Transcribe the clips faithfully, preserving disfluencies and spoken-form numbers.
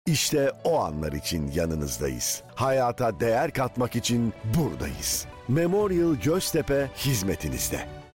İşte o anlar için yanınızdayız. Hayata değer katmak için buradayız. Memorial Göztepe hizmetinizde.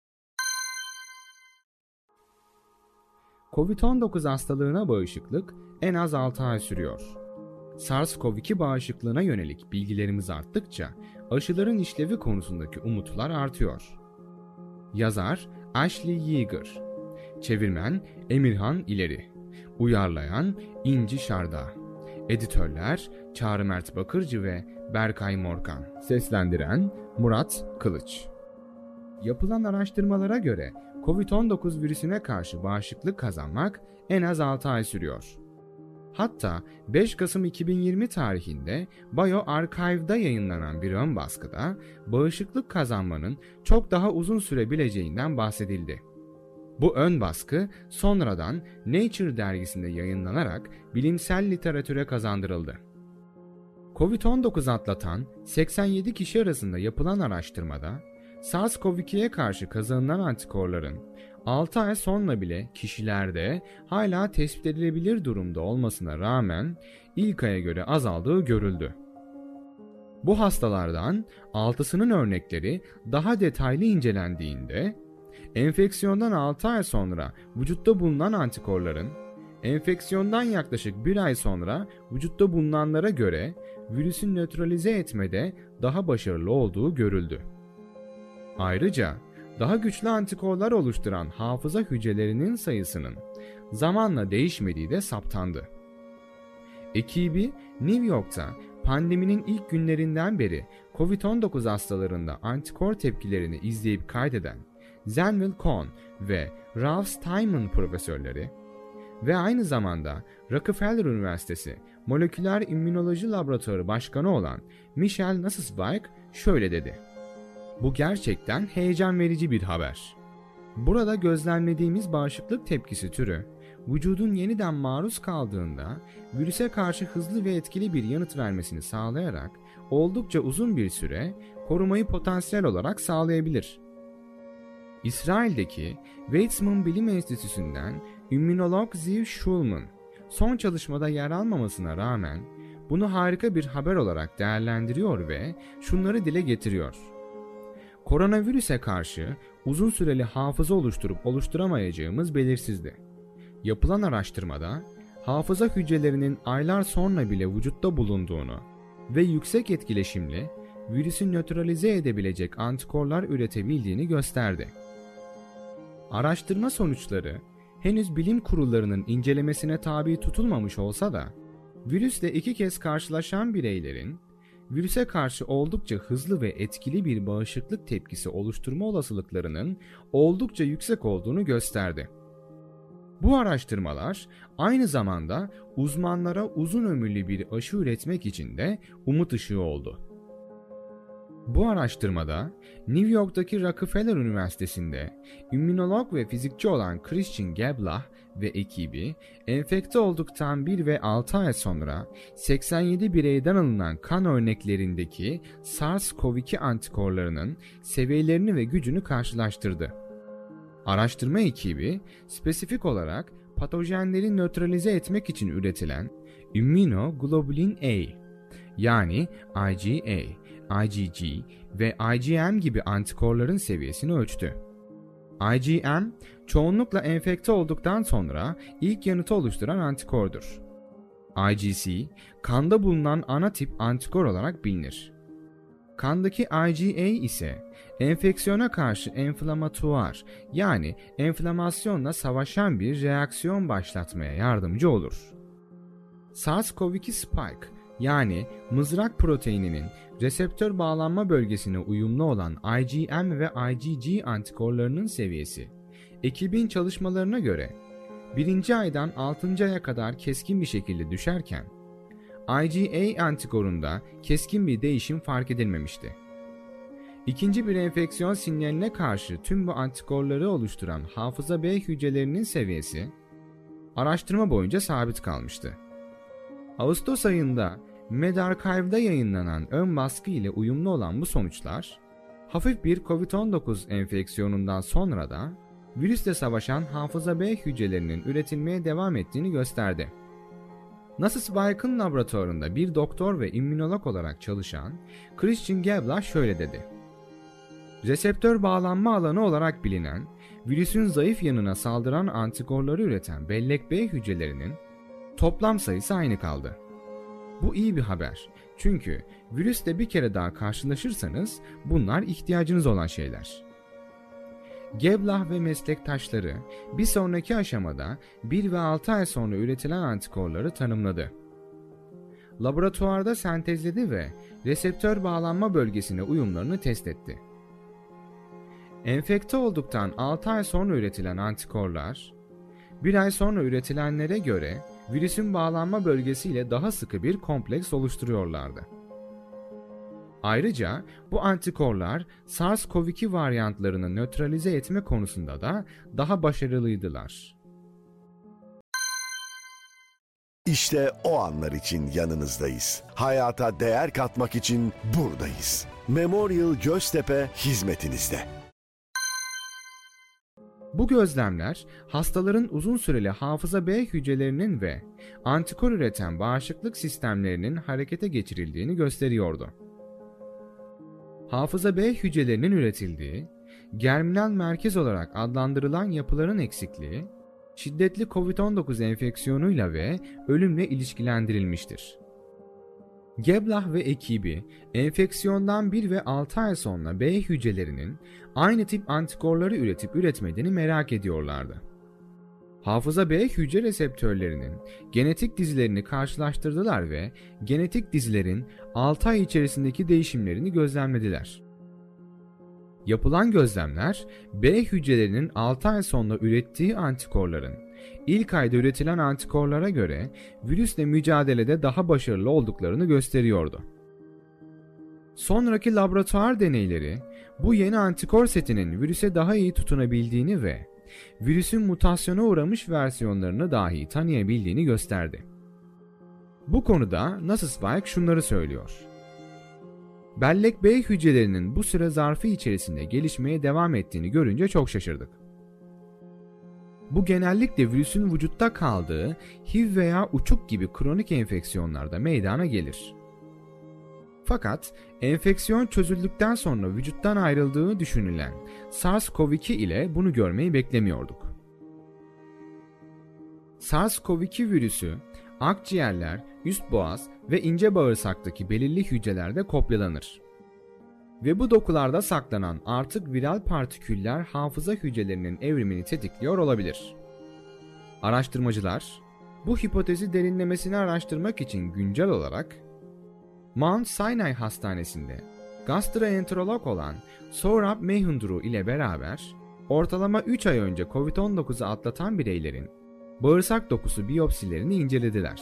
kovid on dokuz hastalığına bağışıklık en az altı ay sürüyor. SARS-CoV iki bağışıklığına yönelik bilgilerimiz arttıkça aşıların işlevi konusundaki umutlar artıyor. Yazar Ashley Yeager, çevirmen Emirhan İleri, uyarlayan İnci Şarda, editörler Çağrı Mert Bakırcı ve Berkay Morkan, seslendiren Murat Kılıç. Yapılan araştırmalara göre kovid on dokuz virüsüne karşı bağışıklık kazanmak en az altı ay sürüyor. Hatta beş Kasım iki bin yirmi tarihinde BioArchive'da yayınlanan bir ön baskıda bağışıklık kazanmanın çok daha uzun sürebileceğinden bahsedildi. Bu ön baskı sonradan Nature dergisinde yayınlanarak bilimsel literatüre kazandırıldı. kovid on dokuz atlatan seksen yedi kişi arasında yapılan araştırmada SARS-CoV ikiye karşı kazanılan antikorların altı ay sonra bile kişilerde hala tespit edilebilir durumda olmasına rağmen ilk aya göre azaldığı görüldü. Bu hastalardan altısının örnekleri daha detaylı incelendiğinde enfeksiyondan altı ay sonra vücutta bulunan antikorların enfeksiyondan yaklaşık bir ay sonra vücutta bulunanlara göre virüsü nötralize etmede daha başarılı olduğu görüldü. Ayrıca daha güçlü antikorlar oluşturan hafıza hücrelerinin sayısının zamanla değişmediği de saptandı. Ekibi New York'ta pandeminin ilk günlerinden beri kovid on dokuz hastalarında antikor tepkilerini izleyip kaydeden Zhenwei Kohn ve Ralph Steinman profesörleri ve aynı zamanda Rockefeller Üniversitesi Moleküler İmmünoloji Laboratuvarı Başkanı olan Michel Nassesweig şöyle dedi: "Bu gerçekten heyecan verici bir haber. Burada gözlemlediğimiz bağışıklık tepkisi türü, vücudun yeniden maruz kaldığında virüse karşı hızlı ve etkili bir yanıt vermesini sağlayarak oldukça uzun bir süre korumayı potansiyel olarak sağlayabilir." İsrail'deki Weizmann Bilim Enstitüsü'nden immünolog Ziv Schulman, son çalışmada yer almamasına rağmen bunu harika bir haber olarak değerlendiriyor ve şunları dile getiriyor: "Koronavirüse karşı uzun süreli hafıza oluşturup oluşturamayacağımız belirsizdi. Yapılan araştırmada hafıza hücrelerinin aylar sonra bile vücutta bulunduğunu ve yüksek etkileşimli virüsü nötralize edebilecek antikorlar üretebildiğini gösterdi." Araştırma sonuçları henüz bilim kurullarının incelemesine tabi tutulmamış olsa da virüsle iki kez karşılaşan bireylerin virüse karşı oldukça hızlı ve etkili bir bağışıklık tepkisi oluşturma olasılıklarının oldukça yüksek olduğunu gösterdi. Bu araştırmalar aynı zamanda uzmanlara uzun ömürlü bir aşı üretmek için de umut ışığı oldu. Bu araştırmada New York'taki Rockefeller Üniversitesi'nde immünolog ve fizikçi olan Christian Geblah ve ekibi enfekte olduktan bir ve altı ay sonra seksen yedi bireyden alınan kan örneklerindeki SARS-CoV iki antikorlarının seviyelerini ve gücünü karşılaştırdı. Araştırma ekibi spesifik olarak patojenleri nötralize etmek için üretilen immunoglobulin A yani I G A, I G G ve I G M gibi antikorların seviyesini ölçtü. I G M çoğunlukla enfekte olduktan sonra ilk yanıtı oluşturan antikordur. I G C kanda bulunan ana tip antikor olarak bilinir. Kandaki I G A ise enfeksiyona karşı enflamatuar yani enflamasyonla savaşan bir reaksiyon başlatmaya yardımcı olur. SARS-CoV iki Spike yani mızrak proteininin reseptör bağlanma bölgesine uyumlu olan I G M ve I G G antikorlarının seviyesi, ekibin çalışmalarına göre birinci aydan altıncı aya kadar keskin bir şekilde düşerken, I G A antikorunda keskin bir değişim fark edilmemişti. İkinci bir enfeksiyon sinyaline karşı tüm bu antikorları oluşturan hafıza B hücrelerinin seviyesi, araştırma boyunca sabit kalmıştı. Ağustos ayında medRxive'da yayınlanan ön baskı ile uyumlu olan bu sonuçlar, hafif bir kovid on dokuz enfeksiyonundan sonra da virüsle savaşan hafıza B hücrelerinin üretilmeye devam ettiğini gösterdi. Nussbaum'un laboratuvarında bir doktor ve immünolog olarak çalışan Christian Gebler şöyle dedi. Reseptör bağlanma alanı olarak bilinen, virüsün zayıf yanına saldıran antikorları üreten bellek B hücrelerinin toplam sayısı aynı kaldı. Bu iyi bir haber. Çünkü virüsle bir kere daha karşılaşırsanız bunlar ihtiyacınız olan şeyler. Gebler ve meslektaşları bir sonraki aşamada bir ve altı ay sonra üretilen antikorları tanımladı. Laboratuvarda sentezledi ve reseptör bağlanma bölgesine uyumlarını test etti. Enfekte olduktan altı ay sonra üretilen antikorlar, bir ay sonra üretilenlere göre virüsün bağlanma bölgesiyle daha sıkı bir kompleks oluşturuyorlardı. Ayrıca bu antikorlar SARS-CoV iki varyantlarını nötralize etme konusunda da daha başarılıydılar. İşte o anlar için yanınızdayız. Hayata değer katmak için buradayız. Memorial Göztepe hizmetinizde. Bu gözlemler hastaların uzun süreli hafıza B hücrelerinin ve antikor üreten bağışıklık sistemlerinin harekete geçirildiğini gösteriyordu. Hafıza B hücrelerinin üretildiği, germinal merkez olarak adlandırılan yapıların eksikliği, şiddetli kovid on dokuz enfeksiyonuyla ve ölümle ilişkilendirilmiştir. Gebler ve ekibi, enfeksiyondan bir ve altı ay sonra B hücrelerinin aynı tip antikorları üretip üretmediğini merak ediyorlardı. Hafıza B hücre reseptörlerinin genetik dizilerini karşılaştırdılar ve genetik dizilerin altı ay içerisindeki değişimlerini gözlemlediler. Yapılan gözlemler, B hücrelerinin altı ay sonra ürettiği antikorların ilk ayda üretilen antikorlara göre virüsle mücadelede daha başarılı olduklarını gösteriyordu. Sonraki laboratuvar deneyleri, bu yeni antikor setinin virüse daha iyi tutunabildiğini ve virüsün mutasyona uğramış versiyonlarını dahi tanıyabildiğini gösterdi. Bu konuda Nussbaum şunları söylüyor. Bellek B hücrelerinin bu süre zarfı içerisinde gelişmeye devam ettiğini görünce çok şaşırdık. Bu genellikle virüsün vücutta kaldığı H I V veya uçuk gibi kronik enfeksiyonlarda meydana gelir. Fakat enfeksiyon çözüldükten sonra vücuttan ayrıldığı düşünülen SARS-CoV iki ile bunu görmeyi beklemiyorduk. SARS-CoV iki virüsü akciğerler, üst boğaz ve ince bağırsaktaki belirli hücrelerde kopyalanır. Ve bu dokularda saklanan artık viral partiküller hafıza hücrelerinin evrimini tetikliyor olabilir. Araştırmacılar, bu hipotezi derinlemesine araştırmak için güncel olarak Mount Sinai Hastanesi'nde gastroenterolog olan Saurabh Mahindra ile beraber ortalama üç ay önce kovid on dokuzu atlatan bireylerin bağırsak dokusu biyopsilerini incelediler.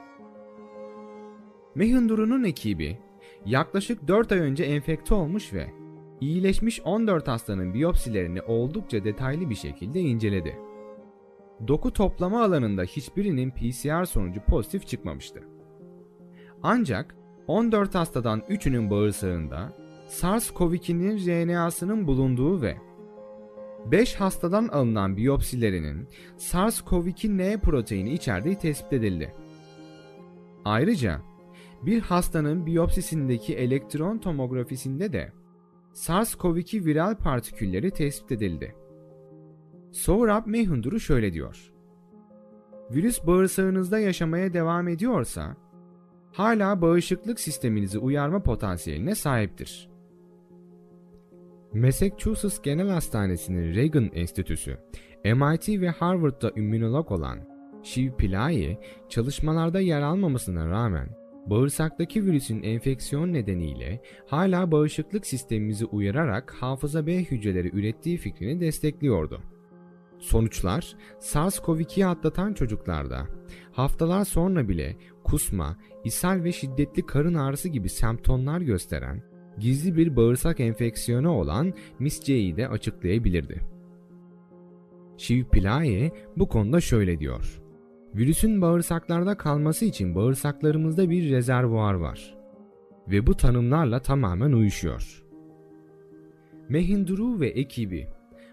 Mahindra'nın ekibi yaklaşık dört ay önce enfekte olmuş ve iyileşmiş on dört hastanın biyopsilerini oldukça detaylı bir şekilde inceledi. Doku toplama alanında hiçbirinin P C R sonucu pozitif çıkmamıştı. Ancak on dört hastadan üçünün bağırsağında SARS-CoV iki'nin R N A'sının bulunduğu ve beş hastadan alınan biyopsilerinin SARS-CoV iki N proteini içerdiği tespit edildi. Ayrıca bir hastanın biyopsisindeki elektron tomografisinde de SARS-CoV iki viral partikülleri tespit edildi. Saurabh Mahindra şöyle diyor. Virüs bağırsağınızda yaşamaya devam ediyorsa, hala bağışıklık sisteminizi uyarma potansiyeline sahiptir. Massachusetts Genel Hastanesi'nin Reagan Enstitüsü, M I T ve Harvard'da immünolog olan Shiv Pillai, çalışmalarda yer almamasına rağmen bağırsaktaki virüsün enfeksiyon nedeniyle hala bağışıklık sistemimizi uyararak hafıza B hücreleri ürettiği fikrini destekliyordu. Sonuçlar, SARS-CoV iki'yi atlatan çocuklarda haftalar sonra bile kusma, ishal ve şiddetli karın ağrısı gibi semptomlar gösteren gizli bir bağırsak enfeksiyonu olan M I S C'yi de açıklayabilirdi. Shiv Pillai bu konuda şöyle diyor. Virüsün bağırsaklarda kalması için bağırsaklarımızda bir rezervuar var ve bu tanımlarla tamamen uyuşuyor. Mahindra ve ekibi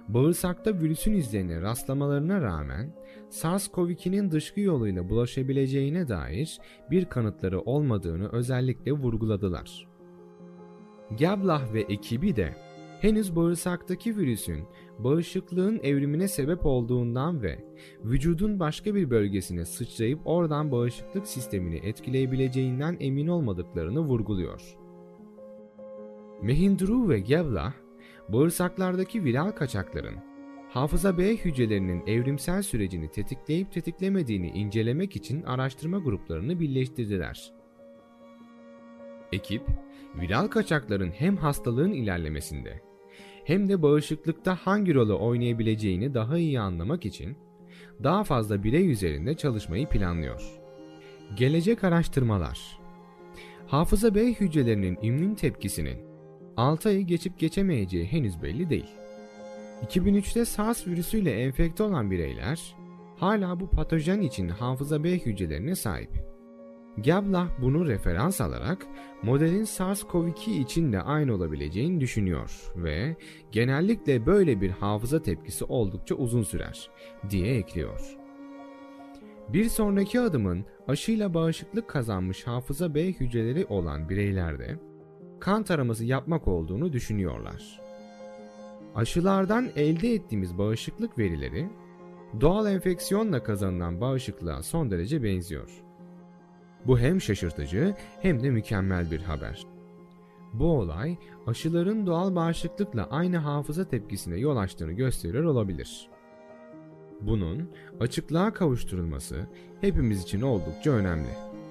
Bağırsakta virüsün izlerine rastlamalarına rağmen SARS-CoV iki'nin dışkı yoluyla bulaşabileceğine dair bir kanıtları olmadığını özellikle vurguladılar. Geblah ve ekibi de henüz bağırsaktaki virüsün bağışıklığın evrimine sebep olduğundan ve vücudun başka bir bölgesine sıçrayıp oradan bağışıklık sistemini etkileyebileceğinden emin olmadıklarını vurguluyor. Mehindru ve Geblah, bağırsaklardaki viral kaçakların hafıza B hücrelerinin evrimsel sürecini tetikleyip tetiklemediğini incelemek için araştırma gruplarını birleştirdiler. Ekip, viral kaçakların hem hastalığın ilerlemesinde hem de bağışıklıkta hangi rolü oynayabileceğini daha iyi anlamak için daha fazla birey üzerinde çalışmayı planlıyor. Gelecek araştırmalar. Hafıza B hücrelerinin immün tepkisinin altı ayı geçip geçemeyeceği henüz belli değil. iki bin üçte SARS virüsüyle enfekte olan bireyler hala bu patojen için hafıza B hücrelerine sahip. Geblah bunu referans alarak modelin SARS-CoV iki için de aynı olabileceğini düşünüyor ve genellikle böyle bir hafıza tepkisi oldukça uzun sürer diye ekliyor. Bir sonraki adımın aşıyla bağışıklık kazanmış hafıza B hücreleri olan bireylerde kan taraması yapmak olduğunu düşünüyorlar. Aşılardan elde ettiğimiz bağışıklık verileri doğal enfeksiyonla kazanılan bağışıklığa son derece benziyor. Bu hem şaşırtıcı hem de mükemmel bir haber. Bu olay aşıların doğal bağışıklıkla aynı hafıza tepkisine yol açtığını gösteriyor olabilir. Bunun açıklığa kavuşturulması hepimiz için oldukça önemli.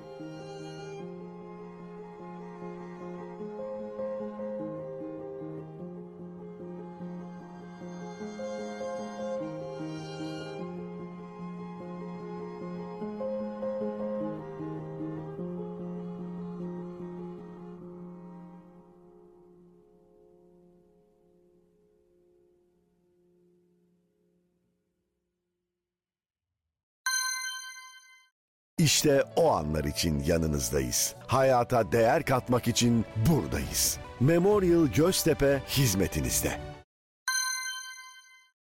İşte o anlar için yanınızdayız. Hayata değer katmak için buradayız. Memorial Göztepe hizmetinizde.